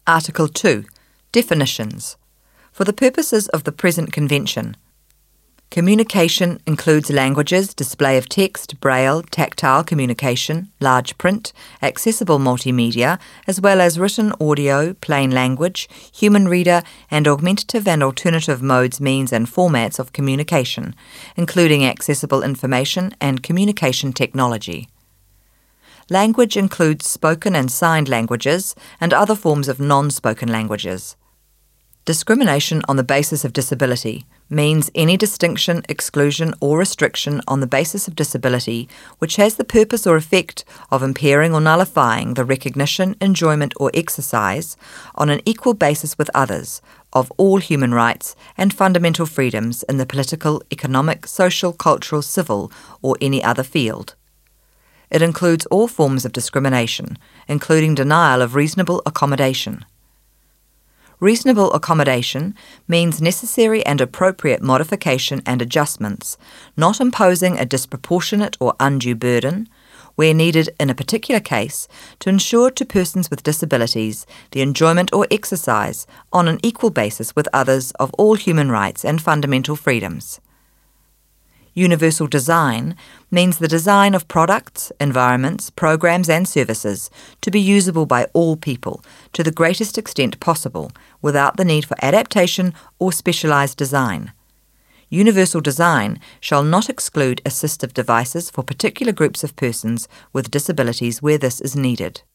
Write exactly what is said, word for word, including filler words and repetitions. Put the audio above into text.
Article two. Definitions. For the purposes of the present Convention, communication includes languages, display of text, braille, tactile communication, large print, accessible multimedia, as well as written audio, plain language, human reader, and augmentative and alternative modes, means and formats of communication, including accessible information and communication technology. Language includes spoken and signed languages and other forms of non-spoken languages. Discrimination on the basis of disability means any distinction, exclusion, or restriction on the basis of disability which has the purpose or effect of impairing or nullifying the recognition, enjoyment, or exercise, on an equal basis with others, of all human rights and fundamental freedoms in the political, economic, social, cultural, civil, or any other field. It includes all forms of discrimination, including denial of reasonable accommodation. Reasonable accommodation means necessary and appropriate modification and adjustments, not imposing a disproportionate or undue burden, where needed in a particular case, to ensure to persons with disabilities the enjoyment or exercise, on an equal basis with others, of all human rights and fundamental freedoms. Universal design means the design of products, environments, programs and services to be usable by all people to the greatest extent possible without the need for adaptation or specialized design. Universal design shall not exclude assistive devices for particular groups of persons with disabilities where this is needed.